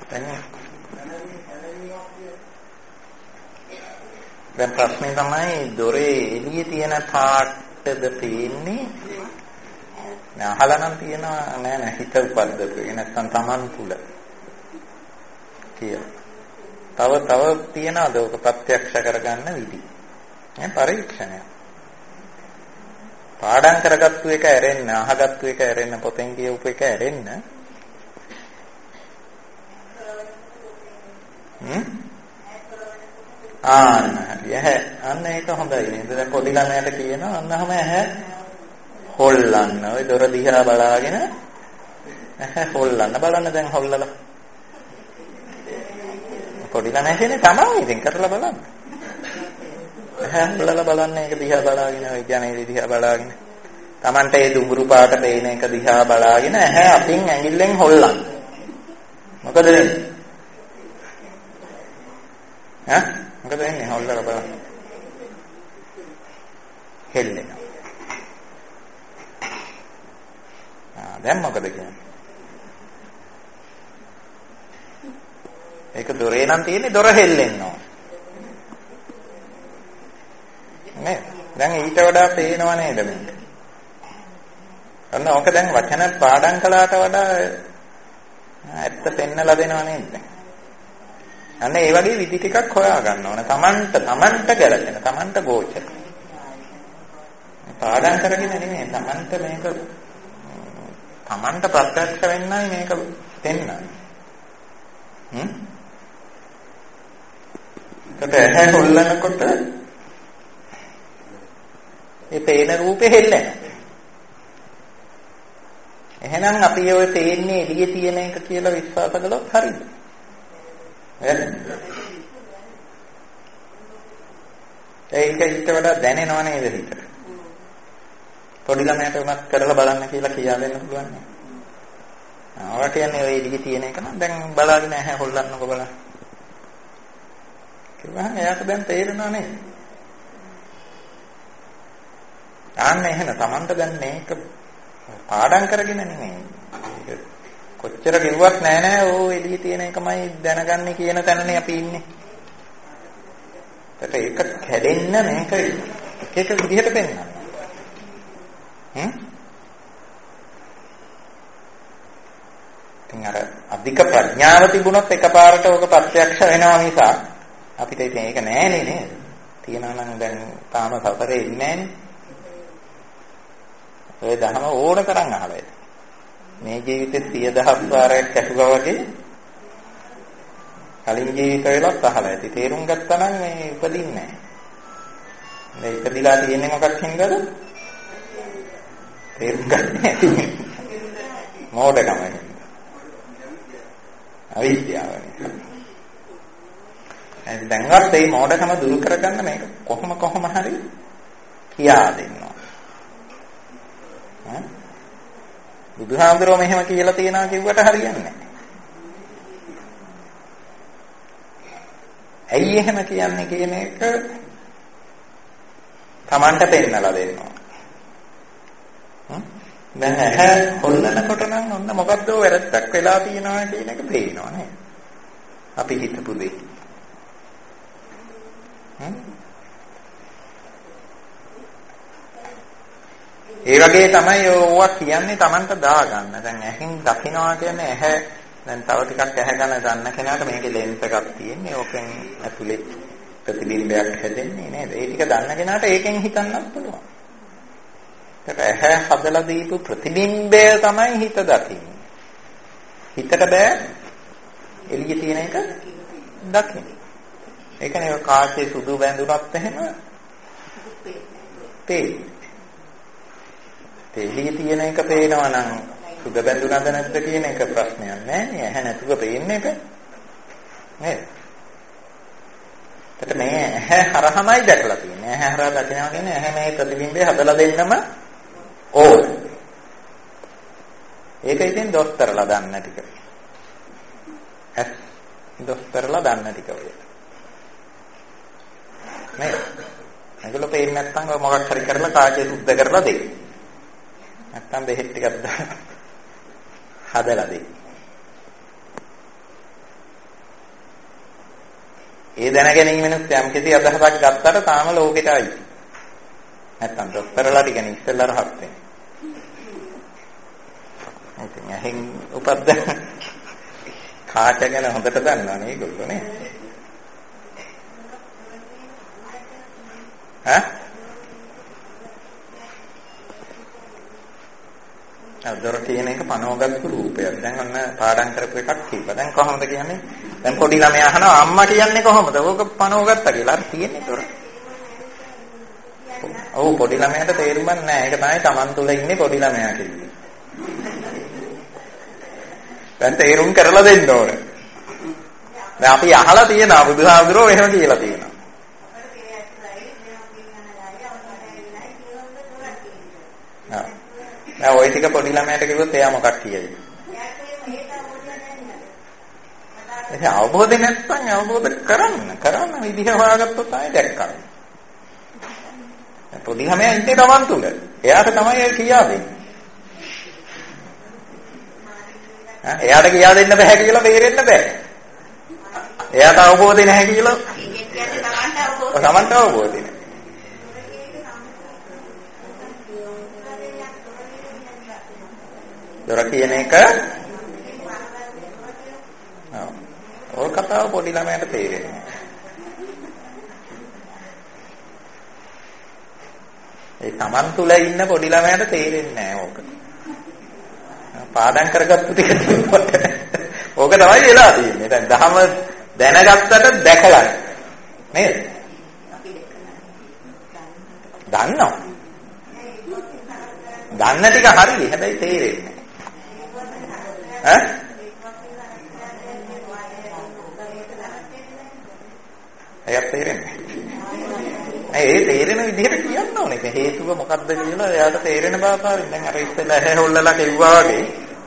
දැන් ප්‍රශ්නේ තමයි දොරේ එළියේ තියෙන පාටද පේන්නේ? නෑ අහලා නම් තියෙනවා නෑ හිත උපද්දපු. ඒ නැත්තම් Taman තුල. කියලා. තව තියනවාද ඔක ප්‍රත්‍යක්ෂ කරගන්න විදි? නේ පරීක්ෂණය. පාඩම් කරගත්තු එක ඇරෙන්න, අහගත්තු එක ඇරෙන්න, පොතෙන් කියවපු එක ඇරෙන්න. අන්න ඒක හොඳයි නේද? දැන් පොඩි ළමයාට කියනවා අන්නම ඇහැ හොල්ලන්න. ඔය දොර දිහා බලාගෙන ඇහැ හොල්ලන්න. බලන්න දැන් හොල්ලලා. පොඩි ළමයා කියන්නේ තමයි ඉතින් කරලා බලන්න. ඇහැ හොල්ලලා බලන්න ඒක දිහා බලාගෙන ඔය ජනේලෙ දිහා බලාගෙන. Tamante ඒ දුඹුරු පාට පේන එක දිහා බලාගෙන ඇහැ අතින් ඇඟිල්ලෙන් හොල්ලන්න. මොකද වෙන්නේ? මොකද වෙන්නේ? හොල්ලලා බලන්න. හෙල්ලෙනවා. දැන් මොකද කියන්නේ? ඒක දොරේ නම් තියෙන්නේ දොර හෙල්ලෙන්න ඕන. නේ? දැන් ඊට වඩා පේනව නේද මේක? අන්න ඕක දැන් වචන පාඩම් කළාට වඩා ඇත්ත පෙන්නලා දෙනව නේද? අන්න ඒ වගේ විදි ටිකක් හොයා ගන්න ඕන. තමන්ට ගැලපෙන, තමන්ට ගෝචර. පාඩම් කරගෙන නෙමෙයි තමන්ට මේක තමන්ට ප්‍රත්‍යක්ෂ වෙන්නයි මේක දෙන්නයි. ඒකට ඇහැ හොල්ලනකොට ඒ පේන රූපේ හෙල්ලෙනවා. එහෙනම් අපි ඔය තේන්නේ එළියේ තියෙන එක කියලා විශ්වාස කළොත් හරිද? ඒක ඊට වඩා දැනෙනව නේද හිතට? පොඩි ළමයට උනත් කරලා බලන්න කියලා කියා දෙන්න පුළුවන් නේ. ආවට යන්නේ ඔය එළියේ තියෙන එක නම් දැන් බලාගෙන ඇහැ හොල්ලන්නකො බලන්න. කිව්වහම එයාට දැන් තේරෙනව නේද? ආන්න එහෙනම් Tamanta දැන් මේක පාඩම් කරගෙන නෙමෙයි. කොච්චර කිව්වත් නෑ ඕ එළියේ තියෙන එකමයි දැනගන්නේ කියන තැනනේ අපි ඉන්නේ. ඒක කැඩෙන්න මේක එක විදිහට පෙන්නනවා. ඉතින් අර අධික ප්‍රඥාව තිබුණොත් එකපාරට ඕක ප්‍රත්‍යක්ෂ වෙනවා නිසා අපිට ඉතින් ඒක නෑනේ නේද? තියනවා නම් දැන් තාම සතරේ ඉන්නේ නෑනේ. ඔය දහම ඕන තරම් අහලා ඉතින්. මේ ජීවිතේ 100,000 වාරයක් ඇසුවා වගේ කලින් ජීවිතවලත් අහලා ඇති. තේරුම් ගත්තා නම් මේ උපදින්නේ නැහැ. මේ ඉපදිලා තියෙන්නේ මොකක් හින්දාද? තේරුම් ගන්න නැති. මෝඩකම. අවිද්‍යාව. දැන්වත් මේ මෝඩකම දුරු කරගන්න මේක කොහොම හරි කියා දෙන්නවා. බුදුහාමුදුරුවෝ මෙහෙම කියලා තියනවා කිව්වට හරියන්නේ නැහැ. ඇයි එහෙම කියන්නේ කියන එක Tamanta පෙන්නලා දෙන්නවා. දැන් ඇහැ හොල්ලනකොට නම් ඔන්න මොකද්ද වැරද්දක් වෙලා තියෙනවා කියන එක පේනවා නේද? අපි හිතපු දෙයක්. ඒ වගේ තමයි ඕවා කියන්නේ Tamanta දාගන්න. දැන් ඇහෙන් දකින්නවා කියන්නේ ඇහැ දැන් තව ටිකක් ඇහැ ගන්න ගන්න කෙනාට මේකේ ලෙන්ස් එකක් තියෙන්නේ. ඕකෙන් ඇතුලේ ප්‍රතිබිම්බයක් හැදෙන්නේ නේද? ඒ ටික දන්න කෙනාට ඒකෙන් හිතන්නත් පුළුවන්. ඒක ඇහැ හදලා දීපු ප්‍රතිබිම්බය තමයි හිත දකින්නේ. හිතට බෑ එළියේ තියෙන එක දකින්න. ඒ කියන්නේ කාචේ සුදු බැඳුනත් එහෙම පේන්නේ. එළියේ තියෙන එක පේනවා නම් සුද බැඳුනද නැද්ද කියන එක ප්‍රශ්නයක් නෑ නේ. ඇහැ නැතුව පේන්නේ එක නේද? ඒකට මේ ඇහැ හරහමයි දැකලා තියෙන්නේ. ඇහැ හරහා දකිනවා කියන්නේ ඇහැ මේ ප්‍රතිබිම්බය හදලා දෙන්නම ඕන. ඒක ඉතින් දොස්තරලා දන්න ටික. දොස්තරලා දන්න ටික ඔය. නේද? ඒගොල්ලෝ පේන්නේ නැත්නම් ඔය මොකක් හරි කරලා කාචේ සුද්ධ කරලා දෙයි. නැත්තම් බෙහෙත් ටිකක් හදලා දෙයි. ඒ දැනගැනීමෙන් යම් කිසි අදහසක් ගත්තට තාම ලෝකෙට ආයි. නැත්තම් දොස්තරලා ටිකනේ ඉස්සෙල්ලා රහත් වෙන්නේ. ඉතින් ඇහෙන් උපද්ද කාට ගැන හොඳට දන්නවා නේ ඒගොල්ලෝ නේ. ඈ? අදොර කියන එක පනවගත්තු රූපයක්. දැන් ඔන්න පාඩම් කරපු එකක් කිව්වා. දැන් කොහොමද කියන්නේ? දැන් පොඩි ළමයා අහනවා අම්මා කියන්නේ කොහොමද? ඕක පනවගත්තා කියලා. අර තියෙන්නේ ඒතොර. ඔව් පොඩි ළමයාට තේරුමක් නැහැ. ඒක තමයි Taman තුල ඉන්නේ පොඩි ළමයා කියන්නේ. දැන් තේරුම් කරලා දෙන්න ඕන. දැන් අපි අහලා තියෙනවා බුදුහාමුදුරුවෝ එහෙම කියලා තියෙනවා. දැන් ওই ටික පොඩි ළමයාට කිව්වොත් එයා මොකක් කියයිද? එහේ අවබෝධ නැත්නම් අවබෝධ කරන්න විදිහ හොයාගත්තොත් ආයෙ දැක්කා. පොඩි ළමයා ඉන්නේ Taman තුල. එයාට තමයි ඒ කියා දෙන්නේ. එයාට කියා දෙන්න බෑ කියලා තේරෙන්න බෑ. එයාට අවබෝධය නැහැ කියලා තමන්ට අවබෝධය නැහැ. දොර කියන එක ඔය කතාව පොඩි ළමයට තේරෙන්නේ. ඒ තමන් තුල ඉන්න පොඩි ළමයට තේරෙන්නේ නැහැ ඕක. පාඩම් කරගත්තු ටික ඕක තමයි වෙලා තියෙන්නේ. දැන් දහම දැනගත්තට දැකලා නේද? දන්නවා. දන්න ටික හරියි. හැබැයි තේරෙන්නේ නැහැ. එයා තේරෙන්නේ. ඒ තේරෙන විදිහට කියන්න ඕනේ. ඒක හේතුව මොකක්ද කියලා එයාට තේරෙන බව පාරින්. දැන් අර ඉස්සෙල්ලා ඇහැ හොල්ලලා කිව්වා වගේ.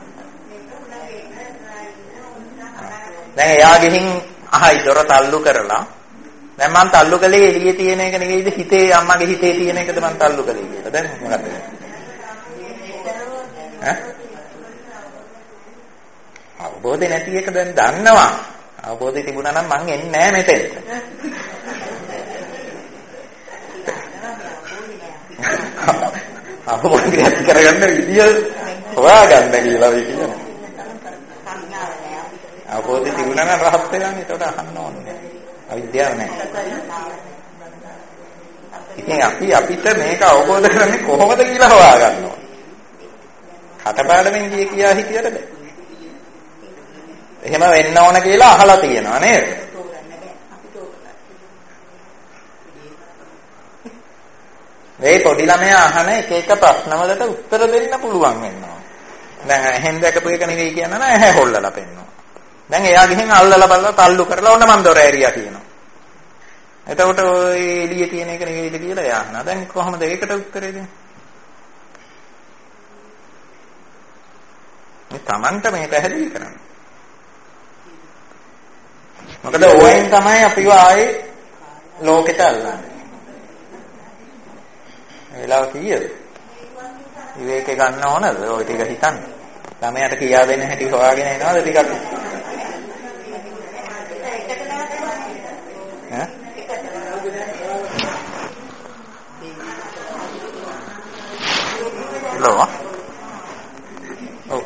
දැන් එයා ගිහින් අහයි දොර තල්ලු කරලා. දැන් මං තල්ලු කළේ එළියේ තියෙන එක නෙවෙයිද හිතේ අම්මගේ හිතේ තියෙන එකද මං තල්ලු කළේ කියලා. දැන් මොකද වෙන්නේ? අවබෝධය නැති එක දැන් දන්නවා. අවබෝධය තිබුණා නම් මං එන්නේ නැහැ මෙතෙන්ට. අවබෝධය ඇති කරගන්න විදිය හොයාගන්න කියලා වෙයි කියනවා. අවබෝධය තිබුණා නම් රහත් වෙලානේ ඒකට අහන්න ඕනේ. අවිද්‍යාව නැහැ. ඉතින් අපිට මේක අවබෝධ කරන්නේ කොහොමද කියලා හොයාගන්න ඕනේ. කටපාඩමින් කියා හිතියට බෑ. එහෙම වෙන්න ඕන කියලා අහලා තියෙනවා නේද? මේ පොඩි ළමයා අහන එක එක ප්‍රශ්නවලට උත්තර දෙන්න පුළුවන් වෙනවා. දැන් එහෙන් දැකපු එක නෙවෙයි කියනවා නෑ ඇහැ හොල්ලලා පෙන්නනවා. දැන් එයා ගිහින් අල්ලලා බලලා තල්ලු කරලා ඕන මන් දොර ඇරියා කියනවා. එතකොට ඔය එළියේ තියෙන එක නෙවෙයිද කියලා එයා අහනවා. දැන් කොහොමද ඒකට උත්තරේ දෙන්නේ? මේ Tamanට මේ පැහැදිලි කරන්න. මොකද ඕයෙන් තමයි අපිව ආයේ ලෝකෙට අල්ලන්නේ. වෙලාව කීයද? විවේකේ ගන්න ඕනද? ඔය ටික හිතන්න. ළමයාට කියා දෙන්න හැටි හොයාගෙන එනවද ටිකක්? ඈ? හලෝ. ඔව්.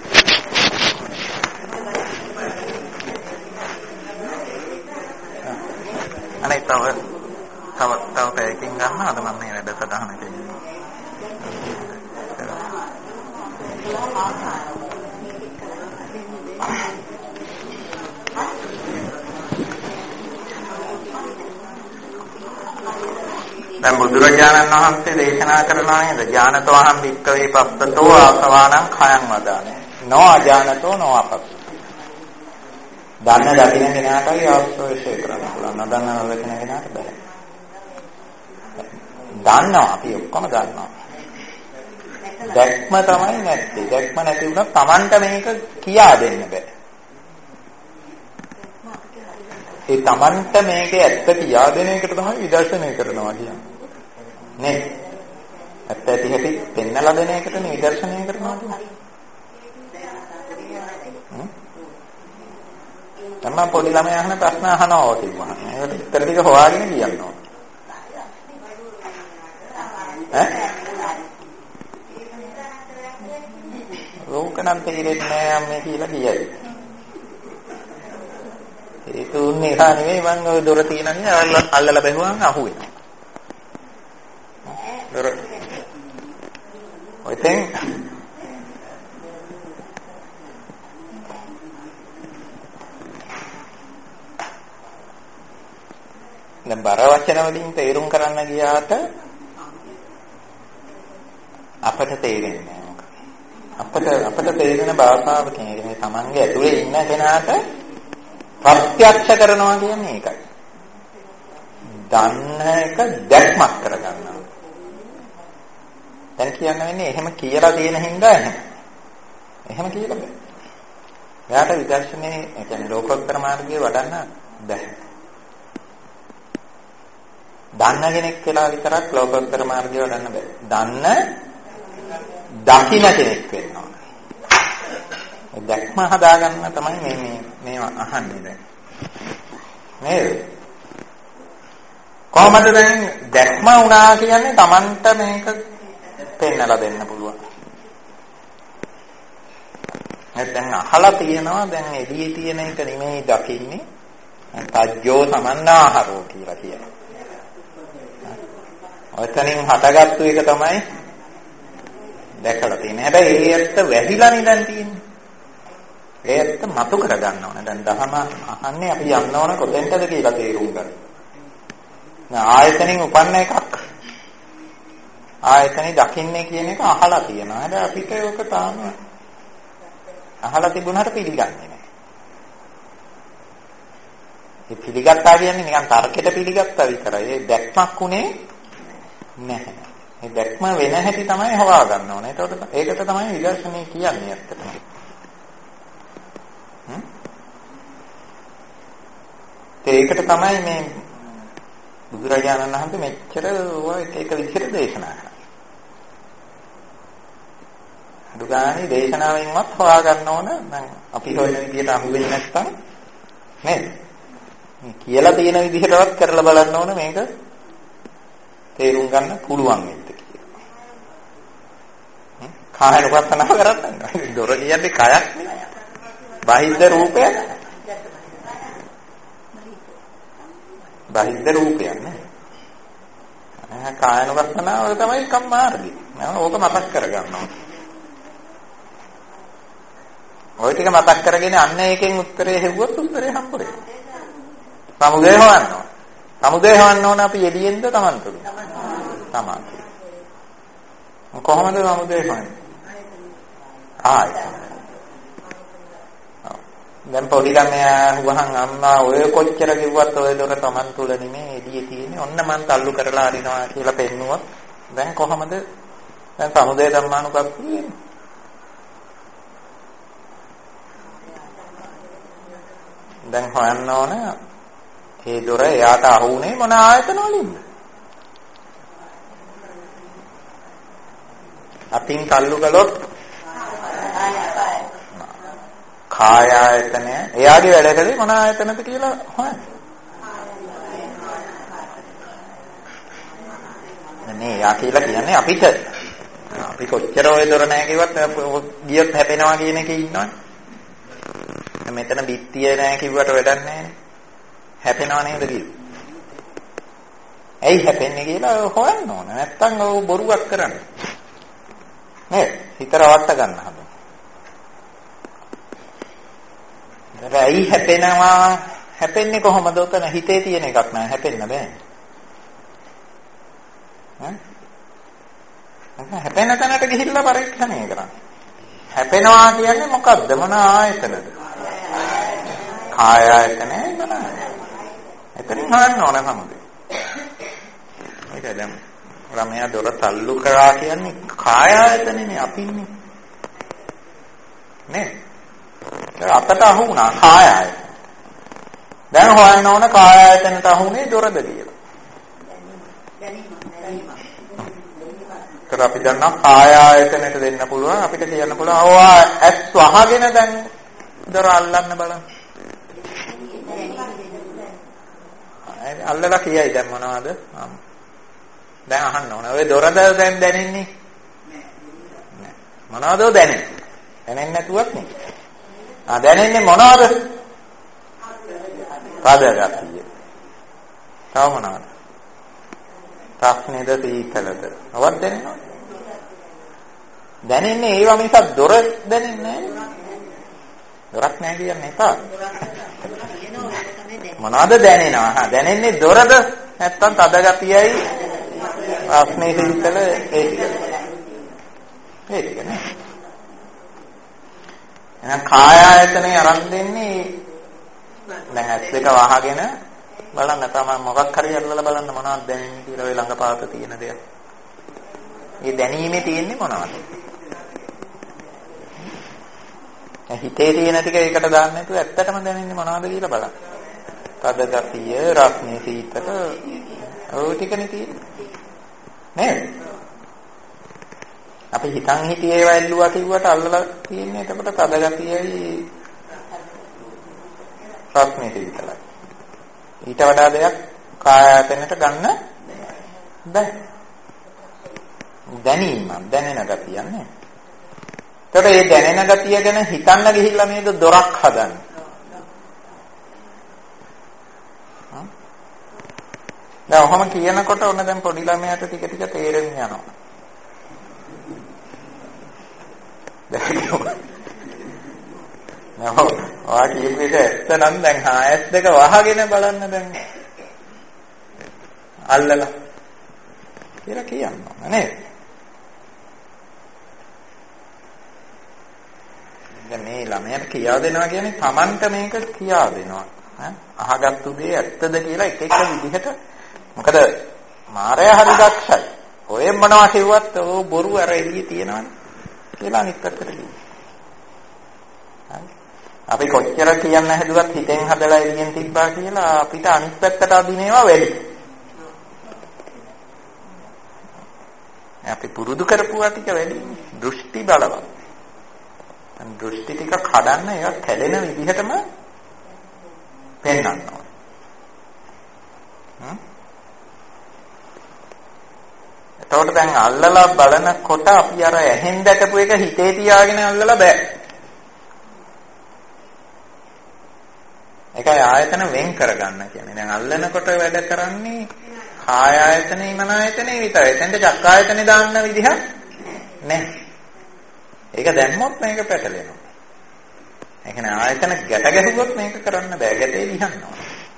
අනේ තව පැයකින් ගන්නවද මම මේ වැඩසටහන කියන්නේ. දැන් බුදුරජාණන් වහන්සේ දේශනා කරනවා නේද? ඥානතෝ අහං වික්කවේ පස්සතෝ ආසවාණං khයං වදානේ. නෝ අඥානතෝ නෝ අපස්ස. දන්න දකින්න කෙනාටයි ආශ්‍රය කරන්න පුළුවන්. නොදන්න නොදකින්න කෙනාට බෑ. දන්නවා අපි ඔක්කොම දන්නවා. දැක්ම තමයි නැත්තේ. දැක්ම නැති වුණා Tamanට මේක කියා දෙන්න බෑ. ඒ Tamanට මේක ඇත්ත කියා දෙන එකට තමයි විදර්ශනය කරනවා කියන්නේ. නේ? ඇත්ත ඇති හැටි පෙන්නලා දෙන එකට නේ විදර්ශනය කරනවා කියන්නේ. දැන් මම පොඩි ළමයා අහන ප්‍රශ්න අහනවා කිව්වා. ඒකට උත්තර ටික හොයාගෙන කියන්න ඕන. ඕකනම් තේරෙන්නේ නැහැ අම්මේ කියලා කියයි. ඒක උන්නේ හා නෙවෙයි මම ඔය දොර තියෙනනේ අල්ලලා බැලුවම අහුවෙනවා. දොර ඔය තෙන් දැන් බර වචන වලින් තේරුම් කරන්න ගියාට අපට තේරෙන්නේ නැහැ. අපට තේරෙන භාෂාව කියන්නේ තමන්ගේ ඇතුලේ ඉන්න කෙනාට ප්‍රත්‍යක්ෂ කරනවා කියන්නේ ඒකයි. දන්න එක දැක්මක් කරගන්නවා. දැන් කියන්න වෙන්නේ එහෙම කියලා තියෙන හින්දා එහෙම කියලා බෑ. එයාට විදර්ශනේ ඒ කියන්නේ ලෝකෝත්තර මාර්ගයේ වඩන්න බෑ. දන්න කෙනෙක් කියලා විතරක් ලෝකෝත්තර මාර්ගයේ වඩන්න බෑ. දකින්න කෙනෙක් වෙන්න ඕන. දැක්ම හදාගන්න තමයි මේවා අහන්නේ දැන්. නේද? කොහොමද දැන් දැක්ම වුණා කියන්නේ Tamanට මේක පෙන්නලා දෙන්න පුළුවන්. නැත්නම් අහලා තියෙනවා දැන් එළියේ තියෙන එක නෙමෙයි දකින්නේ. තජ්ජෝ සමන්නාහරෝ කියලා කියනවා. ඔතනින් හටගත්තු එක තමයි දැකලා තියෙන්නේ. හැබැයි ඒ ඇත්ත වැහිලා නිදන් තියෙන්නේ. ඒ ඇත්ත මතු කර ගන්න ඕන. දැන් දහම අහන්නේ අපි යන්න ඕන කොතෙන්ටද කියලා තේරුම් ගන්න. ආයතනෙන් උපන්න එකක්. ආයතනෙ දකින්නේ කියන එක අහලා තියෙනවා. හැබැයි අපිට ඒක තාම අහලා තිබුණාට පිළිගන්නේ නැහැ. ඒ පිළිගත්තා කියන්නේ නිකන් තර්කයට පිළිගත්තා විතරයි. ඒ දැක්මක් උනේ නැහැ. මේ දැක්ම වෙන හැටි තමයි හොවා ගන්න ඕනේ. ඒකට තමයි විදර්ශනය කියන්නේ ඇත්තටම. ඒකට තමයි මේ බුදුරජාණන් වහන්සේ මෙච්චර එක විදිහට දේශනා කරන්නේ. දුගානේ දේශනාවෙන්වත් හොයා ගන්න ඕන. දැන් අපි හොයන විදිහට අහු වෙන්නේ නැත්තම් නේද? මේ කියලා තියෙන විදිහටවත් කරලා බලන්න ඕන මේක තේරුම් ගන්න පුළුවන් වෙද්ද කියලා. කායන වත්තන කරන්නේ. දොර කියන්නේ කයක් නෙවෙයි. බාහිර රූපය. බාහිර රූපයක් නේ. කායන වත්තනාව තමයි කම්මාර්ගය. ඕක මතක් කරගන්න ඕනේ. ඔය ටික මතක් කරගෙන අන්න ඒකෙන් උත්තරේ හෙව්වොත් උත්තරේ හම්බ වෙනවා. සමුදේ හොයන්න ඕන. සමුදේ හොයන්න ඕන අපි එළියෙන්ද Taman තුලින්? Taman. කොහොමද සමුදේ හොයන්නේ? දැන් පොඩි ළමයා වහන් අම්මා ඔය කොච්චර කිව්වත් ඔය දොර Taman තුල නෙමෙයි එළියේ තියෙන්නේ. ඔන්න මං තල්ලු කරලා අරිනවා කියලා පෙන්නුවොත් දැන් කොහොමද? දැන් සමුදේ ධර්මානුපස්සී දැන් හොයන්න ඕන ඒ දොර එයාට අහුුනේ මොන ආයතන වලින්ද? අතින් තල්ලු කළොත් කාය ආයතනය එයාගේ වැඩ කලේ මොන ආයතනද කියලා හොයන්න. නේ යා කියලා කියන්නේ අපිට අපි කොච්චර ওই දොර නැහැ කිව්වත් ගියොත් හැපෙනවා කියන එකේ ඉන්නවනේ. මෙතන බිත්තිය නැහැ කිව්වට වැඩක් නැහැ. හැපෙනව නේද කියලා. ඇයි හැපෙන්නේ කියලා හොයන්න ඕන. නැත්තම් ඔව් බොරුවක් කරන්නේ. නේද? හිත රවට්ට ගන්න හදන. ඇයි හැපෙනවා? හැපෙන්නේ කොහොමද? උතන හිතේ තියෙන එකක් නෑ හැපෙන්න බෑ. හැපෙන තැනට ගිහිල්ලා පරීක්ෂණය කරන්න. හැපෙනවා කියන්නේ මොකද්ද? මොන ආයතනද? කාය ආයතනය නෑ. එතනින් හොයන්න ඕන සමුදේ. ඒක දැන් ළමයා දොර තල්ලු කරා කියන්නේ කාය ආයතනනේ අපින්නේ. නේ? අපට අහු වුණා කාය ආයතන. දැන් හොයන්න ඕන කාය ආයතනට අහුනේ දොරද කියලා. ඒක අපි දන්නා කාය ආයතනට දෙන්න පුළුවන් අපිට කියන්න පුළුවන් ඔවා ඇස් වහගෙන දැන් දොර අල්ලන්න බලන්න. අල්ලලා කියයි දැන් මොනවද? දැන් අහන්න ඕන. ඔය දොරද දැන් දැනෙන්නේ? නෑ. මොනවද දැනෙන්නේ? දැනෙන්නේ නැතුවත් නේ. දැනෙන්නේ මොනවද? තද ගතිය. තව මොනවද? ප්‍රශ්නේද සීතලද? අවත් දැනෙනවද? දැනෙන්නේ ඒවා මිසක් දොර දැනෙන්නේ නෑ. දොරක් නෑ කියන්නේ එපා. මොනවද දැනෙනවා? දැනෙන්නේ දොරද නැත්නම් තද ගතියයි ප්‍රශ්නේ සීතල ඒ ටික නේ. එහෙනම් කාය ආයතනේ අරන් දෙන්නේ දැන් ඇස් දෙක වහගෙන බලන්න තමයි මොකක් හරි අල්ලලා බලන්න මොනවද දැනෙන්නේ කියලා ඔය ළඟපාත තියෙන දෙයක්. මේ දැනීමේ තියෙන්නේ මොනවද? හිතේ තියෙන ටික ඒකට දාන්න නැතුව ඇත්තටම දැනෙන්නේ මොනවද කියලා බලන්න. තද ගතිය, රස්නේ සීතල ඔය ටිකනේ තියෙන්නේ. නේද? අපි හිතන් හිතේ ඒවා ඇල්ලුවා කිව්වට අල්ලලා තියෙන්නේ එතකොට තද ගතියයි රස්නේ සීතලයි. ඊට වඩා දෙයක් කාය ආයතනයට ගන්න බෑ. දැනීම දැනෙන ගතියන්නේ. එතකොට මේ දැනෙන ගතිය ගැන හිතන්න ගිහිල්ලා නේද දොරක් හදන්නේ. දැන් ඔහොම කියනකොට ඔන්න දැන් පොඩි ළමයාට ටික ටික තේරෙන්න යනවා. නෝ ඔයා කියපු එක ඇත්ත නම් දැන් ආයත් දෙක වහගෙන බලන්න දැන් අල්ලලා කියලා කියනවා නේද? දැන් මේ ළමයාට කියා දෙනවා කියන්නේ Tamanට මේක කියා දෙනවා. අහගත්තු දේ ඇත්තද කියලා එක එක විදිහට. මොකද මායя හරි දක්ෂයි. ඔය මොනවා කිව්වත් ඕ බොරු අර එළියේ තියනවනේ කියලා අනිත් පැත්තට කියනවා. අපි කොච්චර කියන්න හැදුවත් හිතෙන් හදලා එළියෙන් තිබ්බා කියලා අපිට අනිත් පැත්තට අදිනේවා වැඩි. අපි පුරුදු කරපුවා ටික වැඩි. දෘෂ්ටි බලවත්. දෘෂ්ටි ටික කඩන්න ඒවා කැඩෙන විදිහටම පෙන්වන්න ඕන. එතකොට දැන් අල්ලලා බලනකොට අපි අර ඇහෙන් දැකපු එක හිතේ තියාගෙන අල්ලලා බෑ. ඒකයි ආයතන වෙන් කරගන්න කියන්නේ. දැන් අල්ලනකොට වැඩ කරන්නේ කාය ආයතනේ මන ආයතනේ විතරයි. එතෙන්ට චක්ක ආයතනේ දාන්න විදිහක් නැහැ. ඒක දැම්මොත් මේක පැටලෙනවා. ඒ කියන්නේ ආයතන ගැට ගැහුවොත් මේක කරන්න බෑ. ගැටේ ලියන්නවා.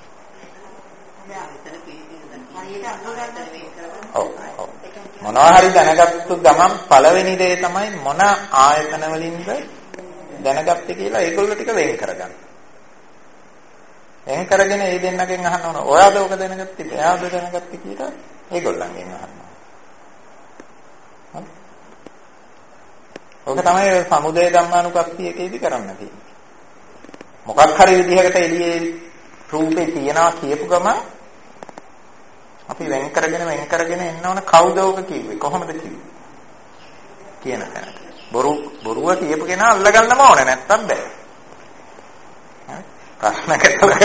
මොනවා හරි දැනගත්තු ගමන් පළවෙනි දේ තමයි මොන ආයතන වලින්ද දැනගත්තේ කියලා ඒගොල්ලෝ ටික වෙන් කරගන්න. වෙන් කරගෙන ඒ දෙන්නගෙන් අහන්න ඕන. ඔයාද ඔක දැනගත්තේ? එයාද දැනගත්තේ කියලා ඒගොල්ලන්ගෙන් අහන්න ඕන. ඔක තමයි සමුදය ධම්මානුපස්සීයකේදී කරන්න තියෙන්නේ. මොකක් හරි විදිහකට එළියේ රූපේ තියනවා කියපු ගමන් අපි වෙන් කරගෙන එන්න ඕන. කවුද ඔක කිව්වේ? කොහොමද කිව්වේ? කියන තැනට. බොරුව කියපු කෙනා අල්ලගන්නම ඕනේ නැත්තම් බෑ. ප්‍රශ්න කරලා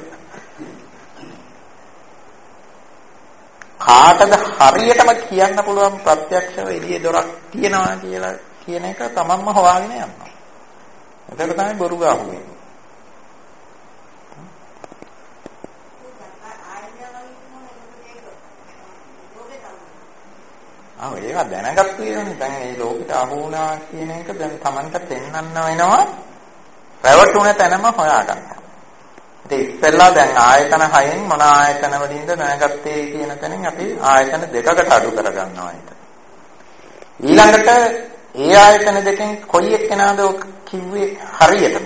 කාටද හරියටම කියන්න පුළුවන් ප්‍රත්‍යක්ෂව එළියේ දොරක් තියනවා කියලා කියන එක තමන්ම හොයාගෙන යනවා. ඒක තමයි බොරු ගාහුවේ. ඒවා දැනගත්තු වෙනනේ. දැන් මේ ලෝකෙට අහු වුණා කියන එක දැන් තමන්ට පෙන්වන්න වෙනවා. රැවටුණ තැනම හොයාගන්න. ඉතින් ඉස්සෙල්ලා දැන් ආයතන 6න් මොන ආයතන වලින්ද දැනගත්තේ කියන තැනින් අපි ආයතන දෙකකට අඩු කරගන්නවා ඒක. ඊළඟට ඒ ආයතන දෙකෙන් කොයි එක්කෙනාද කිව්වේ හරියටම?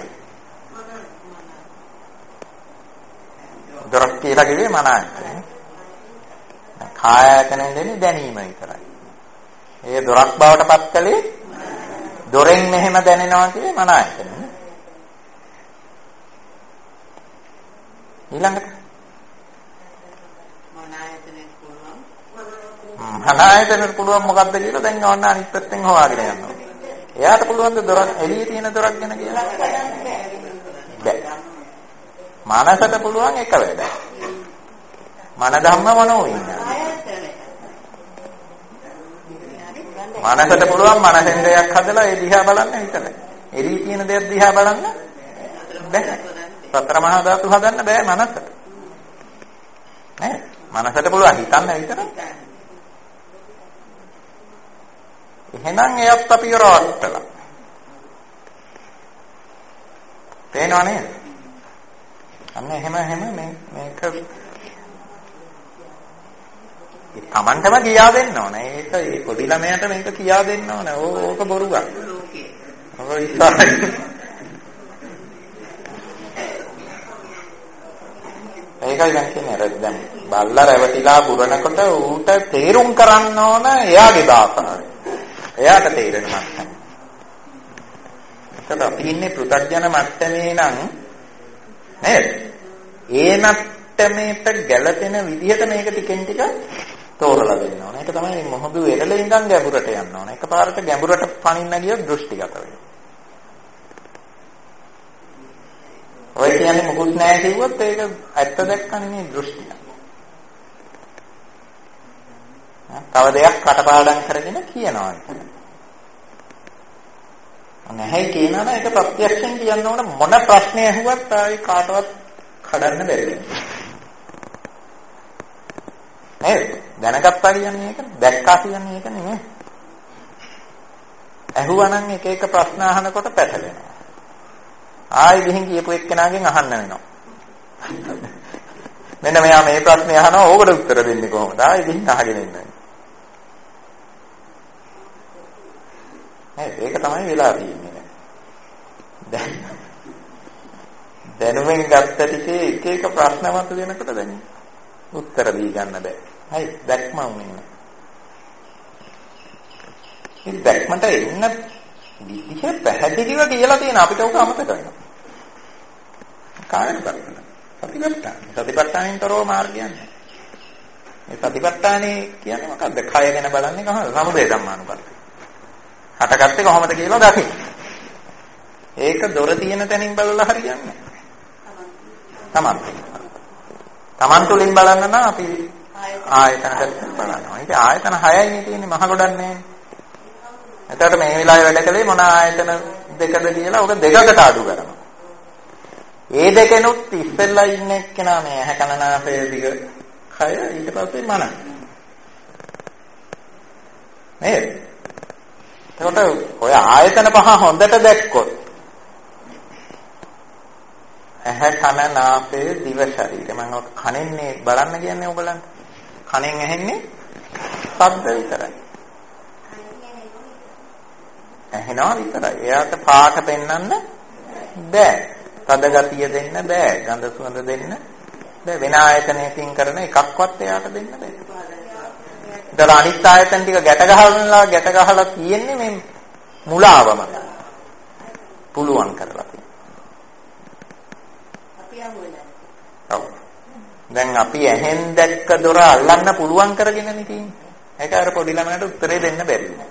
දොරක් කියලා කිව්වේ මන ආයතනය. කාය ආයතනෙන් දෙන්නේ දැනීම විතරයි. ඒ දොරක් බවට පත් කළේ දොරෙන් මෙහෙම දැනෙනවා කියන්නේ මන ආයතනය. ඊළඟට මන ආයතනෙට පුළුවන් මොකද්ද කියලා දැන් ඕන්න අනිත් පැත්තෙන් හොයාගෙන යනවා. එයාට පුළුවන් ද දොරක් එළියේ තියෙන දොරක් ගැන කියලා? බැහැ. මනසට පුළුවන් එක වැඩක්. මන ධම්ම මනෝ විඥාන. මනසට පුළුවන් මනසෙන් දෙයක් හදලා ඒ දිහා බලන්න විතරයි. එළි කියන දෙයක් දිහා බලන්න බෑ. සතර මහා ධාතු හදන්න බෑ මනසට. නේද? මනසට පුළුවන් හිතන්න විතරයි. එහෙනම් එයත් අපි රවට්ටලා. තේනව නේද? අන්න එහෙම මේක තමන්ටම කියා දෙන්න ඕනේ. ඒක ඒ පොඩි ළමයාට මේක කියා දෙන්න ඕනේ. ඕක බොරුවක්. ඔක ඉස්සරහ. ඒකයි දැන් කියන්නේ දැන් බල්ලා රැවටිලා පුරනකොට ඌට තේරුම් කරන්න ඕන එයාගේ දාපනාව. එයාට තේරෙන මට්ටම. ඒකට අපි ඉන්නේ පෘථග්ජන මට්ටමේ නම් නේද? ඒ මට්ටමේට ගැළපෙන විදිහට මේක ටිකෙන් ටික තෝරලා දෙන්න ඕන. ඒක තමයි මොහොදු වෙරළේ ඉඳන් ගැඹුරට යන්න ඕන. එකපාරට ගැඹුරට පනින්න ගියොත් දෘෂ්ටිගත වෙනවා. ඔය කියන්නේ මොකුත් නැහැ කිව්වොත් ඒක ඇත්ත දැක්කනේ නේ දෘෂ්ටිය. තව දෙයක් කටපාඩම් කරගෙන කියනවා. නැහැ කියනවා නම් ඒක ප්‍රත්‍යක්ෂයෙන් කියන්න ඕන මොන ප්‍රශ්නේ ඇහුවත් ආයි කාටවත් කඩන්න බැරි වෙනවා. නේද? දැනගත්තා කියන්නේ ඒක දැක්කා කියන්නේ ඒක නෙමෙයි. ඇහුවා නම් එක එක ප්‍රශ්න අහනකොට පැටලෙනවා. ආයි ගිහින් කියපු එක්කෙනාගෙන් අහන්න වෙනවා. මෙන්න මෙයා මේ ප්‍රශ්නේ අහනවා ඕකට උත්තර දෙන්නේ කොහොමද? ආයි ගිහින් අහගෙන ඉන්න. ඒක තමයි වෙලා තියෙන්නේ. දැනුමෙන් ගත්ත ටිකේ එක එක ප්‍රශ්න මත දෙනකොට දැන් උත්තර දී ගන්න බෑ. හරි දැක්ම උන්නේ. මේ දැක්මට එන්න විදිහ පැහැදිලිව කියලා තියෙන අපිට උක අමතක වෙනවා. කායන කරන්න. සතිපට්ඨානෙන්තරෝ මාර්ගයක් නෑ. මේ සතිපට්ඨානේ කියන්නේ මොකද්ද? කය ගැන බලන්නේ කොහොමද? සමුදය ධම්මානුපස්සී. හටගත්තේ කොහොමද කියලා දකින්න. ඒක දොර තියෙන තැනින් බලලා හරියන්නේ නෑ. තමන් තුලින් බලන්න නම් අපි ආයතන පැත්තෙන් බලනවා. ඉතින් ආයතන 6යි තියෙන්නේ මහ ගොඩක් නෑනේ. එතකොට මේ වෙලාවේ වැඩ කළේ මොන ආයතන දෙකද කියලා ඔක දෙකකට අඩු කරනවා. ඒ දෙකෙනුත් ඉස්සෙල්ලා ඉන්න එක්කෙනා මේ ඇහැ කන නාසය දිග කය ඊට පස්සේ මන. නේද? එතකොට ඔය ආයතන පහ හොඳට දැක්කොත් ඇහැ කන නාසය දිව ශරීරය මම ඔක කනෙන්නේ බලන්න කියන්නේ ඔයගලන්ට. කනෙන් ඇහෙන්නේ ශබ්ද විතරයි. ඇහෙනවා විතරයි. එයාට පාට පෙන්වන්න බෑ. තද ගතිය දෙන්න බෑ. ගඳ සුවඳ දෙන්න බෑ. වෙන ආයතනයකින් කරන එකක්වත් එයාට දෙන්න බෑ. ඒතර අනිත් ආයතන ටික ගැට ගහලා තියෙන්නේ මේ මුලාවම. පුළුවන් කරලා තියෙනවා. අපි අහුවෙලා. ඔව්. දැන් අපි ඇහෙන් දැක්ක දොර අල්ලන්න පුළුවන් කරගෙනනේ තියෙන්නේ. ඒක අර පොඩි ළමයට උත්තරේ දෙන්න බැරි නෑ.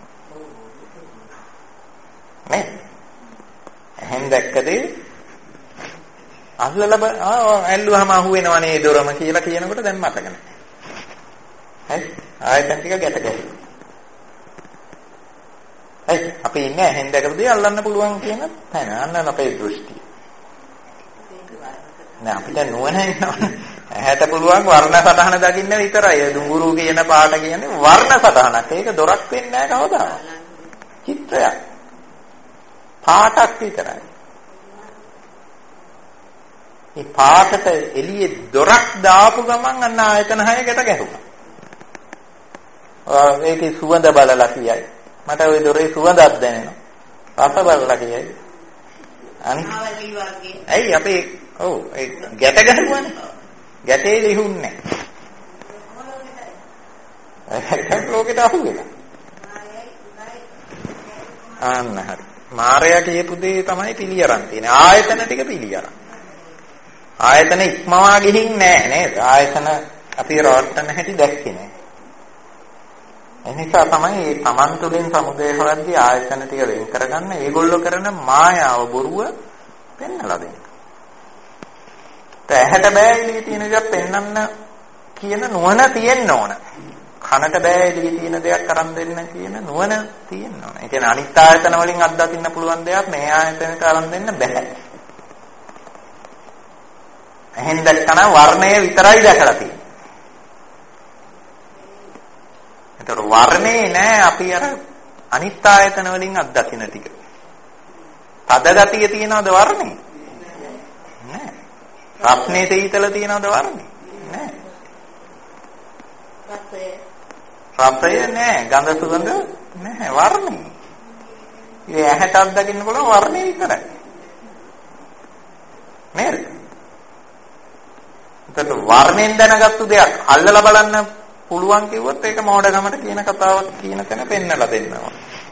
නේ? ඇහෙන් දැක්කදී අල්ලලා ඇල්ලුවාම අහුවෙනවනේ ඒ දොරම කියලා කියනකොට දැන් මතක නැහැ. හරි? ආයතන ටික ගැට ගැහෙනවා. හරි? අපි ඉන්නේ ඇහෙන් දැකපදී අල්ලන්න පුළුවන් කියන තැන. අන්න අපේ දෘෂ්ටිය. නෑ අපිට නුවණ එනවා. ඇහැට පුළුවන් වර්ණ සටහන දකින්න විතරයි. දුඟුරු කියන පාට කියන්නේ වර්ණ සටහනක්. ඒක දොරක් වෙන්නේ නැහැ කවදාවත්. චිත්‍රයක්. පාටක් විතරයි. මේ පාටට එළියේ දොරක් දාපු ගමන් අන්න ආයතන 6 ගැට ගැහුණා. ඒකේ සුවඳ බලලා කියයි. මට ওই දොරේ සුවඳක් දැනෙනවා. රස බලලා කියයි. අනිත් ඇයි අපි ඔව් ඒ ගැට ගහුවානේ. ගැටේ ලිහුන්නේ නැහැ. ඒක ලෝකෙට අහුවෙලා. අන්න හරි. මායя කියපු දේ තමයි පිළියරන් තියෙන්නේ. ආයතන ටික පිළියරන්. ආයතන ඉක්මවා ගිහින් නෑ නේද? ආයතන අපි රවට්ටන්න හැටි දැක්කේ නෑ. එනිසා තමයි මේ Taman තුලින් සමුදය හොයද්දී ආයතන ටික වෙන් කරගන්න ඒගොල්ලෝ කරන මායාව බොරුව පෙන්වලා දෙන්න. ඇහැට බෑ ඉලි තියෙන එක පෙන්වන්න කියන නුවණ තියෙන්න ඕන. කනට බෑ එළියේ තියෙන දෙයක් අරන් දෙන්න කියන නුවණ තියෙන්න ඕන. ඒ කියන්නේ අනිත් ආයතන වලින් අත්දකින්න පුළුවන් දෙයක් මේ ආයතනයට අරන් දෙන්න බෑ. එහෙන් දැක්කම වර්ණය විතරයි දැකලා තියෙන්නේ. ඒතර වර්ණේ නෑ අපි අර අනිත් ආයතන වලින් අත්දකින්න ටික. තද ගතිය තියනවද වර්ණේ? නෑ. රස්නේ තීතල තියනවද වර්ණේ? නෑ. රසය නෑ, ගඳ සුවඳ නෑ, වර්ණේ. ඒ ඇහැට අත්දකින්න පුළුවන් වර්ණේ විතරයි. නේද? ඒකට වර්ණයෙන් දැනගත්තු දෙයක් අල්ලලා බලන්න පුළුවන් කිව්වොත් ඒක මෝඩකමට කියන කතාවක් කියන තැන පෙන්නලා දෙන්නවා.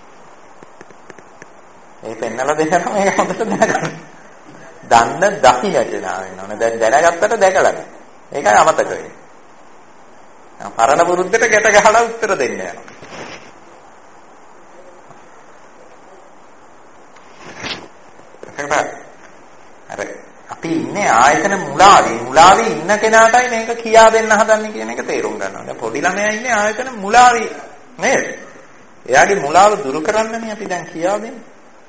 ඒ පෙන්නලා දෙනවා මේක හොඳට දැනගන්න. දන්න දකින්න වෙනවා වෙනවනේ. දැන් දැනගත්තට දැකලා නෑ. ඒකයි අමතක වෙන්නේ. පරණ පුරුද්දට ගැට ගහලා උත්තර දෙන්න යනවා. අර අපි ඉන්නේ ආයතන මුලාවේ ඉන්න කෙනාටයි මේක කියා දෙන්න හදන්නේ කියන එක තේරුම් ගන්න ඕනේ. පොඩි ළමයා ඉන්නේ ආයතන මුලාවේ නේද? එයාගේ මුලාව දුරු කරන්නනේ අපි දැන් කියා දෙන්නේ.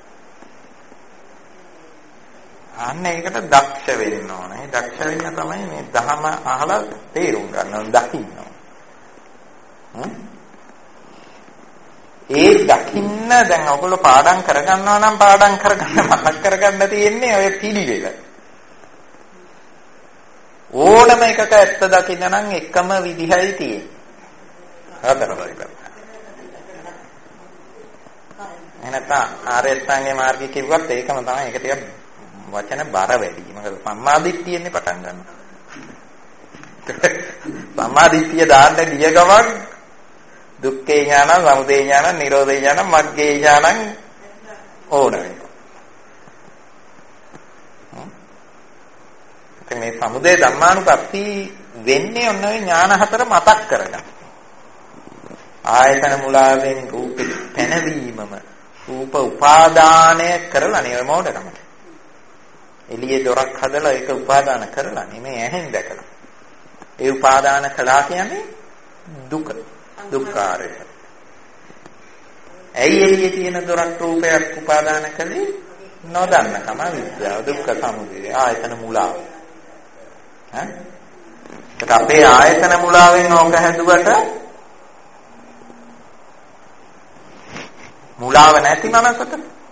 අන්න ඒකට දක්ෂ වෙන්න ඕනේ. දක්ෂ වෙන්න තමයි මේ ධහම අහලා තේරුම් ගන්න ඕනේ, දකින්න ඕනේ. ඒ දකින්න දැන් ඔයගොල්ලෝ පාඩම් කරගන්නවා නම් පාඩම් කරගන්න මතක් කරගන්න තියෙන්නේ ඔය පිළිවෙල. ඕනම එකක ඇත්ත දකින්න නම් එකම විදිහයි තියෙන්නේ. හතරවයි බලන්න. එනත ආර්යසංගේ මාර්ගය කිව්වත් ඒකම තමයි. ඒක ටික වචන බර වැඩි. මොකද සම්මාදිට්ඨියනේ පටන් ගන්න. සම්මාදිට්ඨිය දාන්න ගිය ගමන් දුක්ඛේ ඥාන, සමුදය ඥාන, නිරෝධේ ඥාන, මග්ගේ ඥාන ඕන වෙනවා. මේ සමුදය ධම්මානුපස්සී වෙන්නේ ඔන්න ඔය ඥාන හතර මතක් කරගන්න. ආයතන මුලාවෙන් රූපෙ පැනවීමම රූප උපාදානය කරලා නේ ඔය මොඩකමට. එළියේ දොරක් හදලා ඒක උපාදාන කරලා නෙමෙයි ඇහෙන් දැකලා. ඒ උපාදාන කළා කියන්නේ දුක. දුක්ඛාරය. ඇයි එළියේ තියෙන දොරක් රූපයක් උපාදාන කළේ? නොදන්නකම විද්‍යාව. දුක්ඛ සමුදය ආයතන මුලාව. ඒක අපේ ආයතන මුලාවෙන් ඕක හැදුවට මුලාව නැති මනසට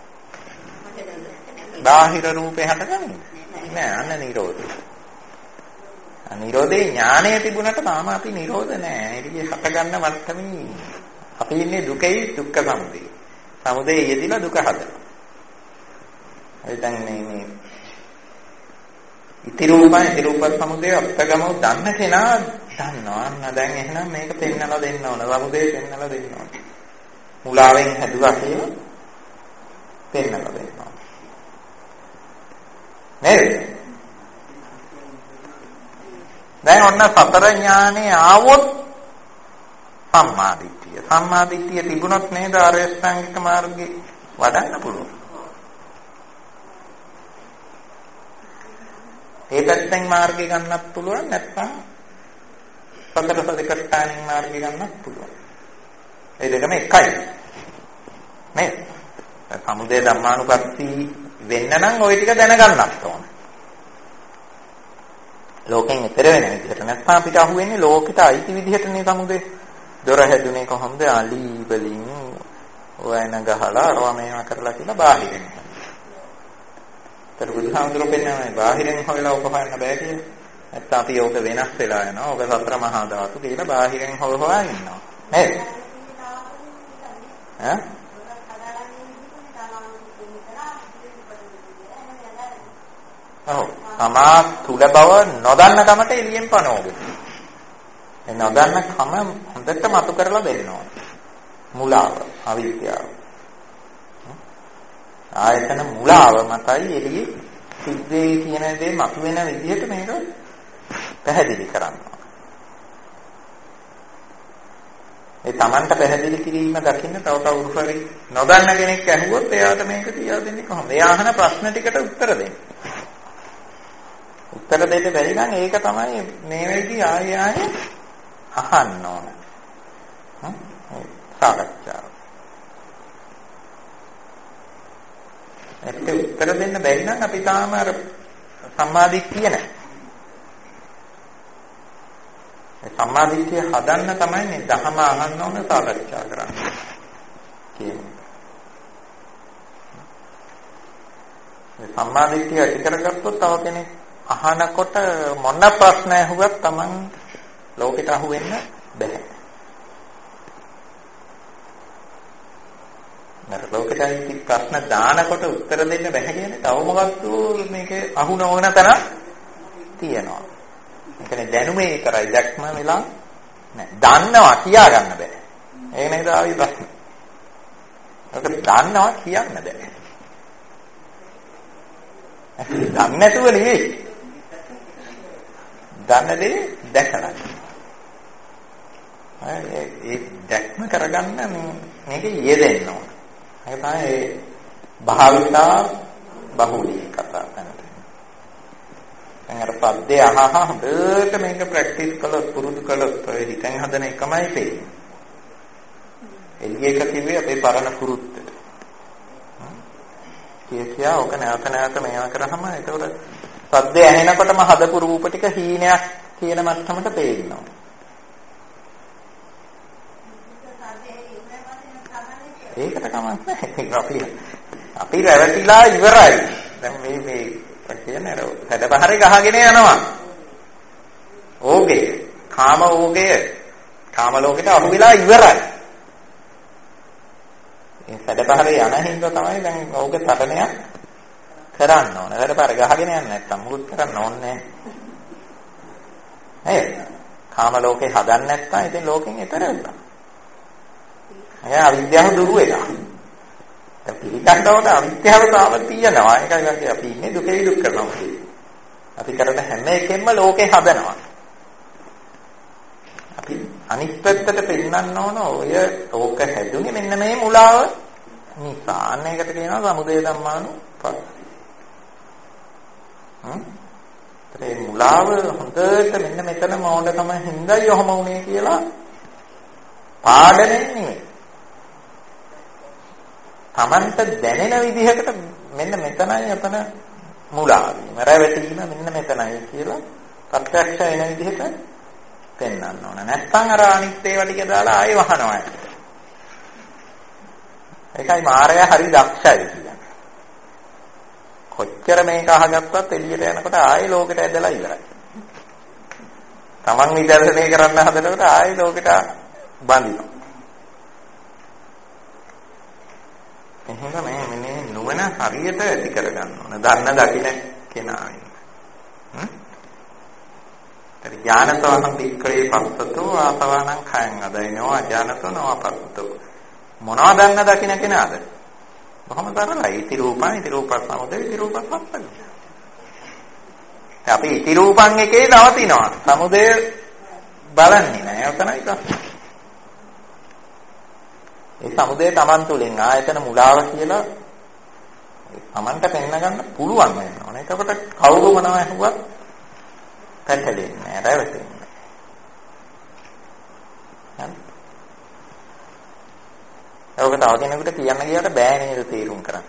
බාහිර රූපේ හටගන්නේ නෑ. අන්න නිරෝධය. නිරෝධේ ඥානය තිබුණට තාම අපි නිරෝධ නෑ. ඒකේ හටගන්න මට්ටමේ අපි ඉන්නේ දුකේ දුක්ඛ සමුදය. සමුදේ යෙදිලා දුක හදනවා. ඒ දැන් මේ ඉති රූප සමුදය අත්ගම දන්න කෙනා දන්නවා. අන්න දැන් එහෙනම් මේක පෙන්නලා දෙන්න ඕන. සමුදේ පෙන්නලා දෙන්න ඕන. මුලාවෙන් හැදුවා කියලා පෙන්නලා දෙන්න ඕන. නේද? දැන් ඔන්න සතර ඥානේ ආවොත් සම්මාදිට්ඨිය. සම්මාදිට්ඨිය තිබුණොත් නේද ආර්ය අෂ්ටාංගික මාර්ගේ වඩන්න පුළුවන්. ඒ පැත්තෙන් මාර්ගය ගන්නත් පුළුවන්, නැත්නම් සතර සතිපට්ඨානින් මාර්ගය ගන්නත් පුළුවන්. ඒ දෙකම එකයි. නේද? සමුදය ධම්මානුපස්සී වෙන්න නම් ওই ටික දැනගන්නත් ඕන. ලෝකෙන් ඈතර වෙන විදිහට නැත්නම් අපිට අහුවෙන්නේ ලෝකෙට අයිති විදිහටනේ සමුදේ. දොර හැදුනේ කොහොමද? අලි වලින් වයන ගහලා අරවා මේවා කරලා කියලා බාහිරින්. බුදුහාමුදුරුවෝ පෙන්නන්නේ බාහිරින් හොයලා ඔක හොයන්න බෑ කියලා. නැත්නම් අපි ඕක වෙනස් වෙලා යනවා. ඕක සතර මහා ධාතු කියලා බාහිරින් හොයලා ඉන්නවා. නේද? ඈ? ඔව්. තමා තුල බව නොදන්න කමට එළියෙන් පනවගෙන. ඒ නොදන්න කම හොඳට මතු කරලා දෙන්න ඕනේ. මුලාව, අවිද්‍යාව. ආයතන මුලාව මතයි එළියේ සිද්දේ කියන දේ මතුවෙන විදිහට මේක පැහැදිලි කරනවා. ඒ Tamanට පැහැදිලි කිරීම දකින්න තව කවුරු හරි නොදන්න කෙනෙක් ඇහුවොත් එයාට මේක කියලා දෙන්නේ කොහොමද? එයා අහන ප්‍රශ්න ටිකට උත්තර දෙන්න. උත්තර දෙන්න බැරි නම් ඒක තමයි මේ වෙලදී ආයෙ අහන්න ඕන. සාකච්ඡාව. ඒකට උත්තර දෙන්න බැරි නම් අපි තාම අර සම්මාදිට්ඨිය නැහැ. ඒ සම්මාදිට්ඨිය හදන්න තමයි මේ ධහම අහන්න ඕන සාකච්ඡා කරන්නේ කියන්නේ. මේ සම්මාදිට්ඨිය ඇති කරගත්තොත් තව කෙනෙක් අහනකොට මොන ප්‍රශ්න ඇහුවත් Taman ලෝකෙට අහු වෙන්න බෑ. නේද? ලෝකෙට අයිති ප්‍රශ්න දානකොට උත්තර දෙන්න බෑ කියන්නේ තව මොකක්ද මේකේ අහු නොවන තරම් තියෙනවා. ඒ කියන්නේ දැනුමේ විතරයි දැක්ම වෙලා නෑ. දන්නවා කියා ගන්න බෑ. ඒක නේද ආවි ප්‍රශ්න. ඒක දන්නවා කියන්න බෑ. දන්නේ නැතුව නෙවෙයි. දන්න දේ දැකලා. ඒ දැක්ම කරගන්න මේක යෙදෙන්න ඕන. ඒක තමයි භාවිතා බහුලී කතා කරන්නේ. දැන් අර පද්දේ අහහ හොඳට මේක ප්‍රැක්ටිස් කළොත් පුරුදු කළොත් ඔය හිතෙන් හදන එකමයි තේරෙන්නේ. එළියක කිව්වේ අපේ පරණ පුරුද්දට. කියා ඔක නැවත නැවත මේවා කරාම ඒතකොට පද්දේ ඇහෙනකොටම හදපු රූප ටික හීනයක් කියන මට්ටමට පේනවා. ඒකට කමක් නැහැ. අපි රැවටිලා ඉවරයි. දැන් මේ කියන්නේ අර සැඩපහරේ ගහගෙන යනවා. ඕගේ කාම ඕගය කාම ලෝකෙට අහු වෙලා ඉවරයි. මේ සැඩපහරේ යන හින්දා තමයි දැන් ඕගේ තරණයක් කරන්න ඕන. සැඩපහර ගහගෙන යන්නේ නැත්තම් මුකුත් කරන්න ඕනේ නැහැ. කාම ලෝකේ හදන්න නැත්තම් ඉතින් ලෝකෙන් එතර වෙනවා. ඒ අවිද්‍යාව දුරු වෙනවා. දැන් පිළිගන්න ඕන අවිද්‍යාව තාම තියෙනවා. ඒකයි අපි ඉන්නේ දුකේ දුක් කරනවා කියන්නේ. අපි කරන හැම එකෙන්ම ලෝකේ හදනවා. අපි අනිත් පැත්තට පෙන්නන්න ඕන ඔය ඕක හැදුනේ මෙන්න මේ මුලාව නිසා. අන්න ඒකට කියනවා සමුදය ධම්මානුපස්සී. ඒ මුලාව හොඳට මෙන්න මෙතන මෝඩකම හින්දායි ඔහම වුනේ කියලා පාඩනෙන්නේ නෙවෙයි. Tamanta දැනෙන විදිහකට මෙන්න මෙතනයි අපන මුලාව. රැවටීම මෙන්න මෙතනයි කියලා ප්‍රත්‍යක්ෂ වෙන විදිහට පෙන්වන්න ඕන. නැත්නම් අර අනිත් ඒවා ටික දාලා ආයෙ වහනවා. ඒකයි මායя හරි දක්ෂයි කියන්නේ. කොච්චර මේක අහගත්තත් එළියට යනකොට ආයෙ ලෝකෙට ඇදලා ඉවරයි. Taman විදර්ශනය කරන්න හදනකොට ආයෙ ලෝකෙට බඳිනවා. එහෙනම් මේ නුවණ හරියට ඇති කරගන්න ඕන. දන්න දකින්න කෙනා වෙන්න. ඥානතවහම් වික්‍රේ පස්සතෝ ආසවානං khයං අදයිනෝ අඥානතෝ නවපස්සතෝ. මොනවද දන්න දකින්න කෙනාද? බොහොම තරලයි. ඉති රූපං ඉති රූපස්සමුදය ඉති රූපස්සප්පද. අපි ඉති රූපං එකේ නවතිනවා. සමුදය බලන්නේ නැහැ. ඔතනයි ප්‍රශ්නේ. ඒ සමුදය Taman තුලින් ආයතන මුලාව කියලා Tamanට පෙන්න ගන්න පුළුවන් වෙනවා. එතකොට කවුරු මොනවා ඇහුවත් පැටලෙන්නේ නැහැ, රැවටෙන්නේ නැහැ. ඔක තව කෙනෙකුට කියන්න ගියාට බෑ නේද තීරුම් කරන්න.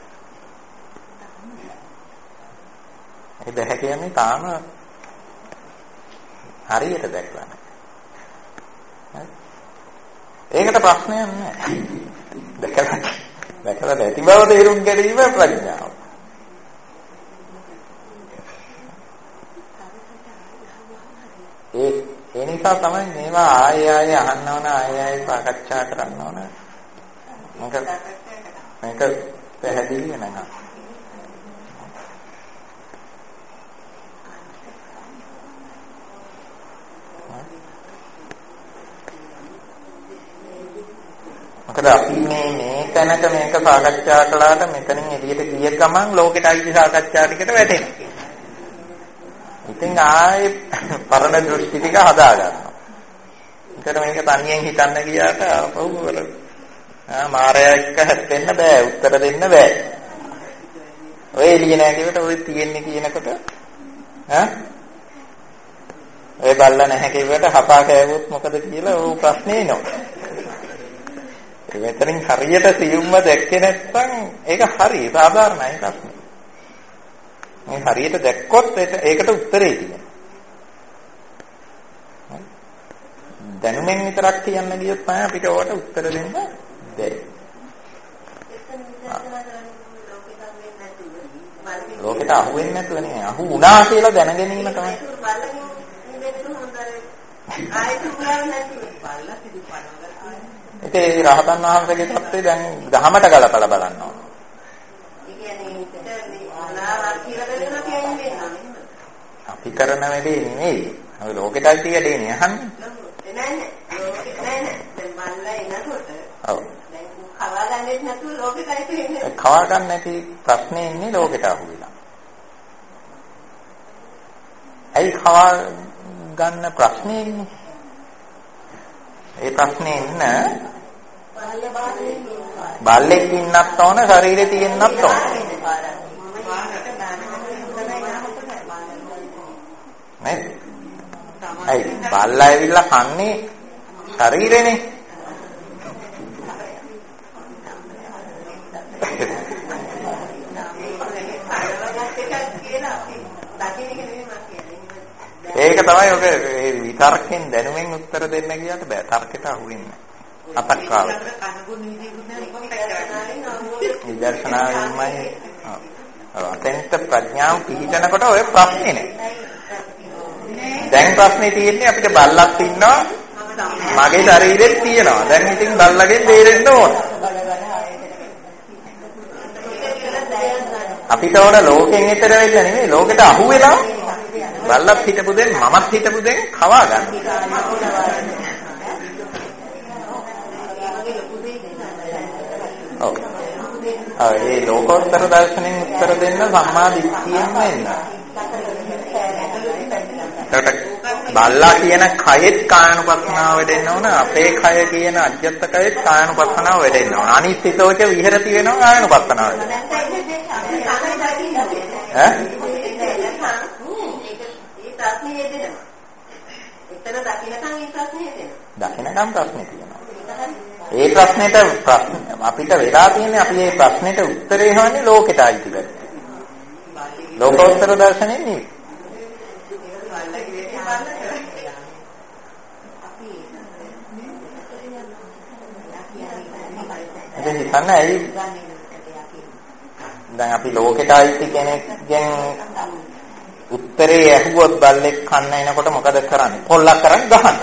ඒ බෑ කියන්නේ තාම හරියට දැක්ලා නැහැ. ඒකට ප්‍රශ්නයක් නැහැ. දැකලා නැති බව තේරුම් ගැනීම ප්‍රඥාව. ඒ නිසා තමයි මේවා ආයෙ අහන්න ඕන ආයෙ සාකච්ඡා කරන්න ඕන. මේක පැහැදිලි වෙනවා. මොකද අපි මේ තැනක මේක සාකච්ඡා කළාට මෙතනින් එළියට ගිය ගමන් ලෝකෙට අයිති සාකච්ඡා ටිකට වැටෙනවා. ඉතින් ආයේ පරණ දෘෂ්ටි ටික හදා ගන්නවා. ඒකට මේක තනියෙන් හිතන්න ගියාට අපහුවල මායя එක්ක හැප්පෙන්න බෑ, උත්තර දෙන්න බෑ. ඔය එළිය නෑ කියවට ඔය තියෙන්නේ කියනකොට ඔය බල්ලා නැහැ කියවට හපා කෑවොත් මොකද කියලා ਉਹ ප්‍රශ්නේ නෝ. මෙතනින් හරියට සියුම්ම දැක්කේ නැත්නම් ඒක හරි සාධාරණයි ප්‍රශ්නේ. මේ හරියට දැක්කොත් ඒකට උත්තරේ තියෙනවා. දැනුමෙන් විතරක් කියන්න ගියොත් තමයි අපිට ඕකට උත්තර දෙන්න බැහැ. ලෝකෙට අහු වෙන්නේ නැතුව නේ. අහු වුණා කියලා දැන ගැනීම තමයි. ඒ රහතන් වහන්සේගේ தත්ත්වය දැන් දහමට ගලපලා බලන්න ඕන. අපි කරන වැඩේ නෙමෙයි. අපි ලෝකෙටයි තියෙ වැඩේ නේ අහන්නේ. නෑ. දැන් මල්ලා එනකොට. ඔව්. දැන් කවා ගන්නෙත් නැතුව ලෝකෙටයි තියෙන්නේ. කවා ගන්න නැති ප්‍රශ්නේ ඉන්නේ ලෝකෙට අහු වෙලා. ඇයි කවා ගන්න ප්‍රශ්නේ ඉන්නේ? ඒ ප්‍රශ්නේ ඉන්න බල්ලෙක් ඉන්නත් ඕන ශරීරේ තියෙන්නත් ඕන. නේ? ඇයි බල්ලා ඇවිල්ලා කන්නේ ශරීරේනේ. ඒක තමයි ඔක විතර්කෙන් දැනුමෙන් උත්තර දෙන්න කියට බෑ. තර්කයට අහු වෙන්නේ. අතක්කාව. විදර්ශනාවෙන්මයි. අතෙන්ට ප්‍රඥාව පිහිටනකොට ඔය ප්‍රශ්නේ නෑ. දැන් ප්‍රශ්නේ තියෙන්නේ අපිට බල්ලක් ඉන්නවා. මගේ ශරීරෙත් තියෙනවා. දැන් ඉතින් බල්ලගෙන් බේරෙන්න ඕන. අපිට ඕන ලෝකෙන් ඈතර වෙන්න නෙමෙයි ලෝකෙට අහු වෙලා බල්ලත් හිටපු දෙන් මමත් හිටපු දෙන් කවා ගන්න. ඔව්. ඒ ලෝකෝත්තර දර්ශනෙන් උත්තර දෙන්න සම්මා දිට්ඨියෙන් වෙන්න. බල්ලා කියන කයෙත් කායනුපස්සනාව වෙදෙන්න ඕන. අපේ කය කියන අජ්ජත් කයෙත් කායනුපස්සනාව වෙදෙන්න ඕන. අනිත්‍යතෝච විහෙරති වෙනවා කායනුපස්සනාව. ඈ? දකින්නකම් ප්‍රශ්නේ තියෙනවා. ඒ ප්‍රශ්නෙට අපිට වෙලා තියෙන්නේ අපි මේ ප්‍රශ්නෙට උත්තරේ හොයන්නේ ලෝකෙට අයිති වෙයි. ලෝකෝත්තර දර්ශනේ නෙවෙයි. දැන් හිතන්න ඇයි දැන් අපි ලෝකෙට අයිති කෙනෙක්ගෙන් උත්තරේ ඇහුවොත් බල්ලෙක් කන්න එනකොට මොකද කරන්නේ? කොල්ලක් කරන් ගහන්න.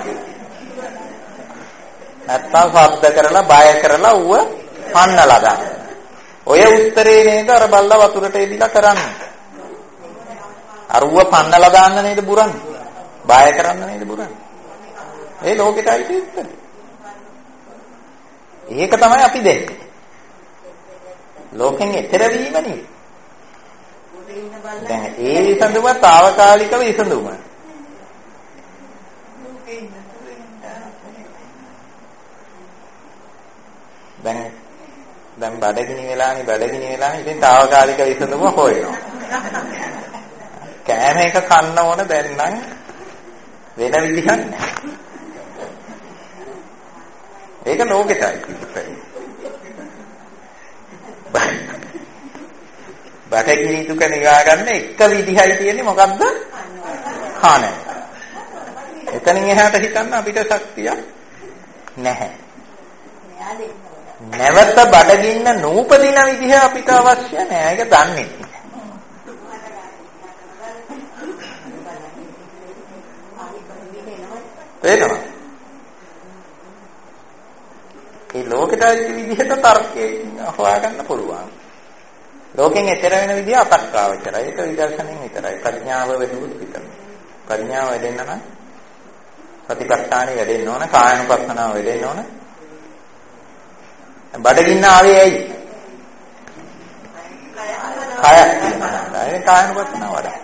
නැත්තම් ශබ්ද කරලා බය කරලා ඌව පන්නලා ගන්න. ඔය උත්තරේ නේද අර බල්ලා වතුරට එදිලා කරන්නේ. අර ඌව පන්නලා දාන්න නේද බුරන්නේ. බය කරන්න නේද බුරන්නේ. ඒ ලෝකෙට අයිති උත්තරේ. ඒක තමයි අපි දෙන්නේ. ලෝකෙන් එතර වීම නෙවෙයි. දැන් ඒ විසඳුම తాවකාලික විසඳුම. දැන් බඩගිනි වෙලානේ ඉතින් తాවකාලික විසඳුම හොයනවා. කෑම එක කන්න ඕන දැන් නම් වෙන විදිහක් නැහැ. ඒක ලෝකෙටයි කිව්වේ. බඩගිනි දුක නිවා ගන්න එක විදිහයි තියෙන්නේ මොකද්ද? කන. එතනින් එහාට හිතන්න අපිට ශක්තියක් නැහැ. නැවත බඩගින්න නූපදින විදිහ අපිට අවශ්‍ය නැහැ. ඒක දන්නේ. තේරෙනවද? ඒ ලෝකෙට විදිහට තර්කයෙන් හොයාගන්න පුළුවන්. ලෝකෙන් එතර වෙන විදිහ අතක්කාවචරයි. ඒක විදර්ශනෙන් විතරයි. ප්‍රඥාව වැඩිවුත් විතරයි. ප්‍රඥාව වැඩෙන්න නම් සතිපට්ඨානෙ වැඩෙන්න ඕන, කායනුපස්සනාව වැඩෙන්න ඕන. බඩගින්න ආවේ ඇයි? කායයක් තියෙනවා. ඒ කායනුපස්සනාව වඩා.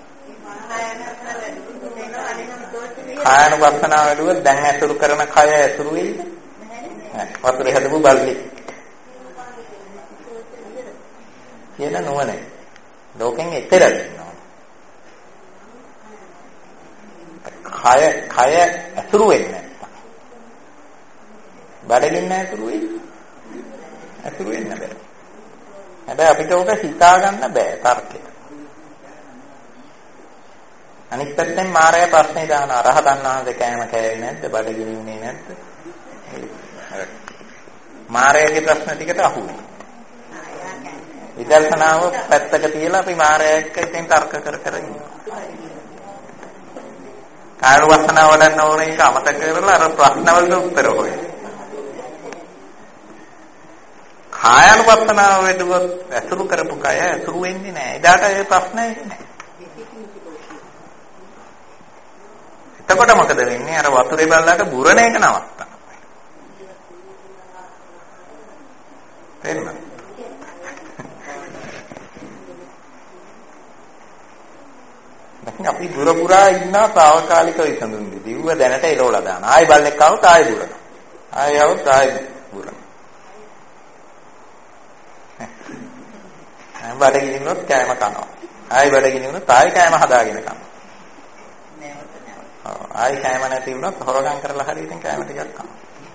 කායනුපස්සනාව වැඩුවොත් දැන් ඇසුරු කරන කය ඇසුරු වෙයිද? වතුර හැදපු බල්ලි. කියන නුවණ. ලෝකෙන් එතර වෙනවා. කය ඇසුරු වෙන්නේ නැත්තම්. බඩගින්න ඇසුරු වෙන්නේ. ඇසුරු වෙන්න බෑ. හැබැයි අපිට ඕක හිතා ගන්න බෑ තර්කයට. අනිත් පැත්තෙන් මායя ප්‍රශ්නේ දානවා. රහතන් වහන්සේ කෑම කෑවේ නැද්ද? බඩගිනින්නේ නැද්ද? මායяගේ ප්‍රශ්න ටිකට අහු වෙනවා. විදර්ශනාව පැත්තක තියලා අපි මායя එක්ක ඉතින් තර්ක කර කර ඉන්නවා. කායනුපස්සනාව වඩන්න ඕනේ ඒක අමතක කරලා අර ප්‍රශ්න වලට උත්තර හොයන්න. කායනුපස්සනාව වෙදුවොත් ඇසුරු කරපු කය ඇසුරු වෙන්නේ නැහැ. එදාට ඒ ප්‍රශ්නේ නැහැ. එතකොට මොකද වෙන්නේ? අර වතුරේ බල්ලාට බුරණ එක නවත්තන. තේරුණාද? දැන් අපි බුරපුරා ඉන්නා తాවකාලික විසඳුම් දිව්ව දැනට එලවලා දාන. ආයි බල්ලෙක් ආවොත් ආයි බුරන. ආයි ආවොත් ආයි බුරන. බඩගිනිනොත් කෑම කනවා. ආයි බඩගිනිනොත් ආයි කෑම හදාගෙන කනවා. ආයි කෑම නැති වුණොත් හොරගම් කරලා හරි ඉතින් කෑම ටිකක් කනවා.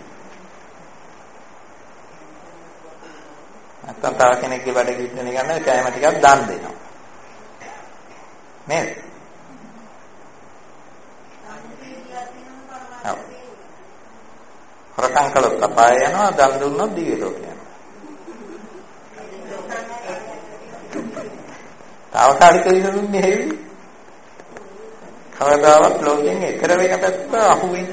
නැත්තම් තව කෙනෙක්ගේ බඩගින්න ගන්න කෑම ටිකක් දන් දෙනවා. නේද? හොරකම් කළොත් අපාය යනවා, දන් දුන්නොත් දිව්‍ය ලෝකයට යනවා. తాවකාලික විසඳුම්නේ හේවි. කවදාවත් ලෝකෙන් ඈතර වෙන පැත්ත අහු වෙන්නේ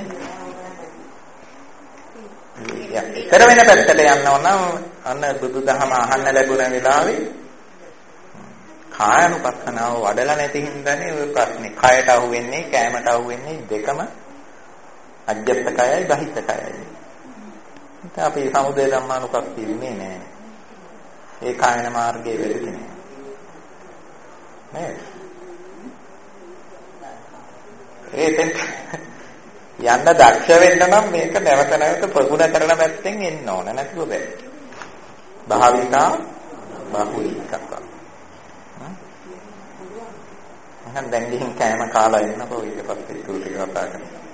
නැහැ. ඈතර වෙන පැත්තට යන්න ඕන නම් අන්න බුදුදහම අහන්න ලැබුණ වෙලාවේ කායනුපස්සනාව වඩලා නැති හින්දානේ ඔය ප්‍රශ්නේ. කයට අහු වෙන්නේ, කෑමට අහු වෙන්නේ දෙකම අජ්ජත් කයයි බහිත් කයයි. ඉතින් අපි සමුදය ධම්මානුපස්සීන්නේ නැහැ. ඒ කායන මාර්ගයේ වෙලෙන්නේ නැහැ. නේද? ඒකෙන් යන්න දක්ෂ වෙන්න නම් මේක නැවත නැවත ප්‍රගුණ කරන පැත්තෙන් එන්න ඕන නැතුව බෑ. භාවිතා බහුලීකත. දැන් ගිහින් කෑම කාලා එන්නකෝ ඊට පස්සේ ඒක ටික කතා කරමු.